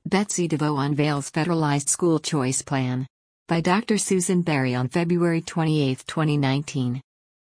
Betsy DeVos unveils federalized school choice plan. By Dr. Susan Berry on February 28, 2019.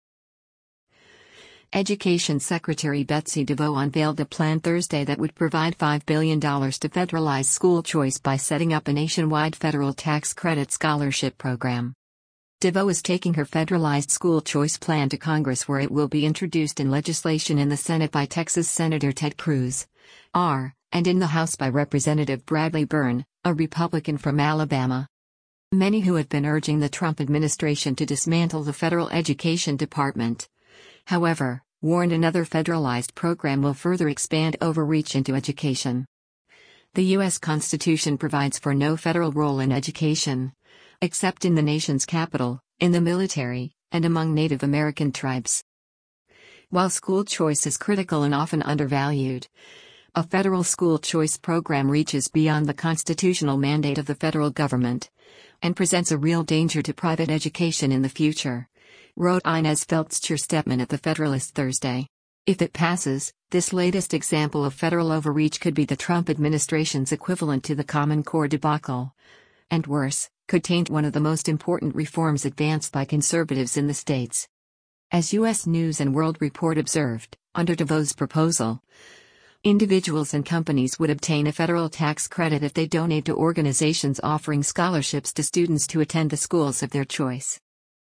Education Secretary Betsy DeVos unveiled a plan Thursday that would provide $5 billion to federalize school choice by setting up a nationwide federal tax credit scholarship program. DeVos is taking her federalized school choice plan to Congress, where it will be introduced in legislation in the Senate by Texas Senator Ted Cruz, R., and in the House by Representative Bradley Byrne, a Republican from Alabama. Many who have been urging the Trump administration to dismantle the federal education department, however, warned another federalized program will further expand overreach into education. The U.S. Constitution provides for no federal role in education, except in the nation's capital, in the military, and among Native American tribes. While school choice is critical and often undervalued, a federal school choice program reaches beyond the constitutional mandate of the federal government and presents a real danger to private education in the future, wrote Inez Feltscher-Stepman at The Federalist Thursday. If it passes, this latest example of federal overreach could be the Trump administration's equivalent to the Common Core debacle. And worse, could taint one of the most important reforms advanced by conservatives in the states. As U.S. News and World Report observed, under DeVos' proposal, individuals and companies would obtain a federal tax credit if they donate to organizations offering scholarships to students to attend the schools of their choice.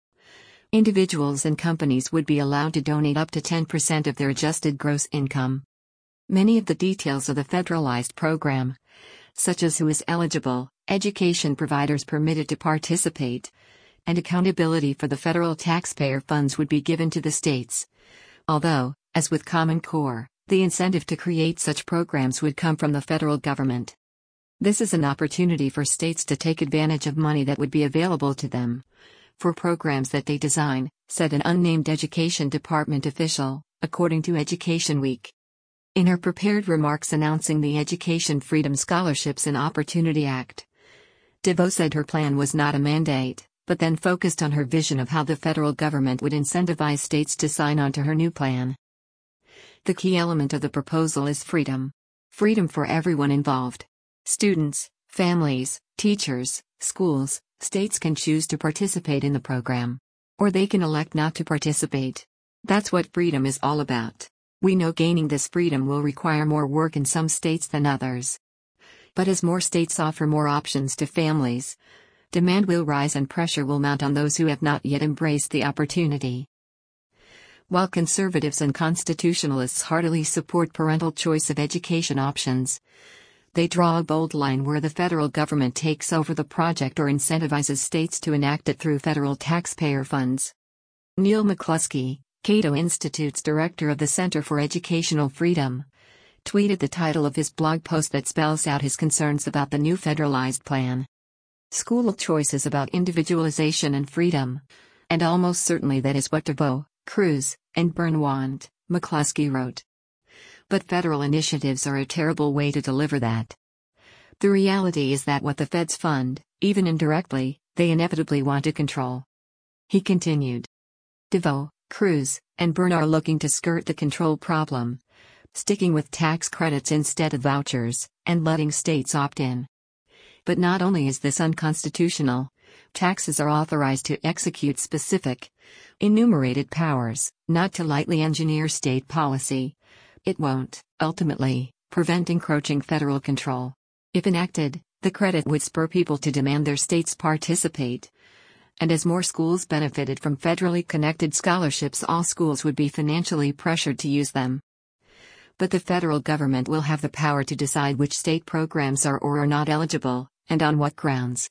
Individuals and companies would be allowed to donate up to 10% of their adjusted gross income. Many of the details of the federalized program, such as who is eligible, education providers permitted to participate, and accountability for the federal taxpayer funds would be given to the states. Although, as with Common Core, the incentive to create such programs would come from the federal government. This is an opportunity for states to take advantage of money that would be available to them for programs that they design, said an unnamed Education Department official, according to Education Week. In her prepared remarks announcing the Education Freedom Scholarships and Opportunity Act, DeVos said her plan was not a mandate, but then focused on her vision of how the federal government would incentivize states to sign on to her new plan. The key element of the proposal is freedom. Freedom for everyone involved. Students, families, teachers, schools, states can choose to participate in the program. Or they can elect not to participate. That's what freedom is all about. We know gaining this freedom will require more work in some states than others. But as more states offer more options to families, demand will rise and pressure will mount on those who have not yet embraced the opportunity. While conservatives and constitutionalists heartily support parental choice of education options, they draw a bold line where the federal government takes over the project or incentivizes states to enact it through federal taxpayer funds. Neil McCluskey, Cato Institute's director of the Center for Educational Freedom, tweeted the title of his blog post that spells out his concerns about the new federalized plan. School choice is about individualization and freedom, and almost certainly that is what DeVos, Cruz, and Byrne want, McCluskey wrote. But federal initiatives are a terrible way to deliver that. The reality is that what the feds fund, even indirectly, they inevitably want to control. He continued. DeVos, Cruz, and Byrne are looking to skirt the control problem, sticking with tax credits instead of vouchers, and letting states opt in. But not only is this unconstitutional, taxes are authorized to execute specific, enumerated powers, not to lightly engineer state policy. It won't, ultimately, prevent encroaching federal control. If enacted, the credit would spur people to demand their states participate. And as more schools benefited from federally connected scholarships, all schools would be financially pressured to use them. But the federal government will have the power to decide which state programs are or are not eligible, and on what grounds.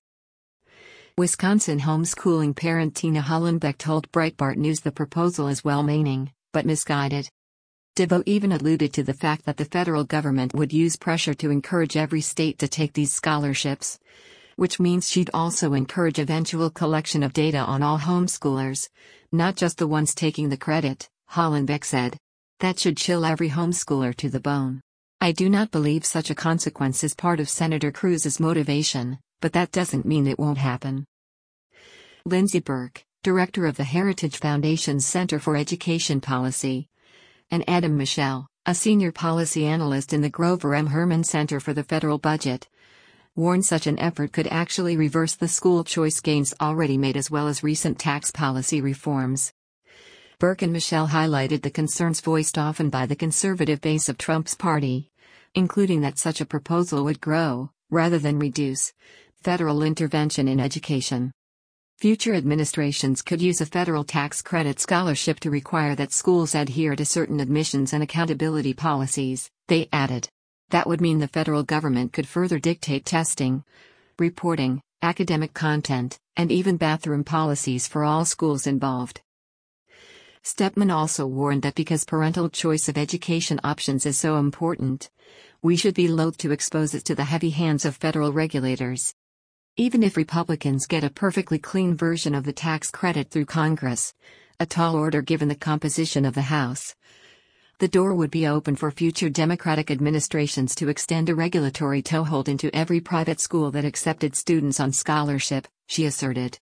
Wisconsin homeschooling parent Tina Hollenbeck told Breitbart News the proposal is well-meaning, but misguided. DeVos even alluded to the fact that the federal government would use pressure to encourage every state to take these scholarships, which means she'd also encourage eventual collection of data on all homeschoolers, not just the ones taking the credit, Hollenbeck said. That should chill every homeschooler to the bone. I do not believe such a consequence is part of Senator Cruz's motivation, but that doesn't mean it won't happen. Lindsay Burke, director of the Heritage Foundation's Center for Education Policy, and Adam Michel, A senior policy analyst in the Grover M. Herman Center for the Federal Budget warned such an effort could actually reverse the school choice gains already made as well as recent tax policy reforms. Burke and Michelle highlighted the concerns voiced often by the conservative base of Trump's party, including that such a proposal would grow, rather than reduce, federal intervention in education. Future administrations could use a federal tax credit scholarship to require that schools adhere to certain admissions and accountability policies, they added. That would mean the federal government could further dictate testing, reporting, academic content, and even bathroom policies for all schools involved. Stepman also warned that because parental choice of education options is so important, we should be loath to expose it to the heavy hands of federal regulators. Even if Republicans get a perfectly clean version of the tax credit through Congress, a tall order given the composition of the House, the door would be open for future Democratic administrations to extend a regulatory toehold into every private school that accepted students on scholarship, she asserted.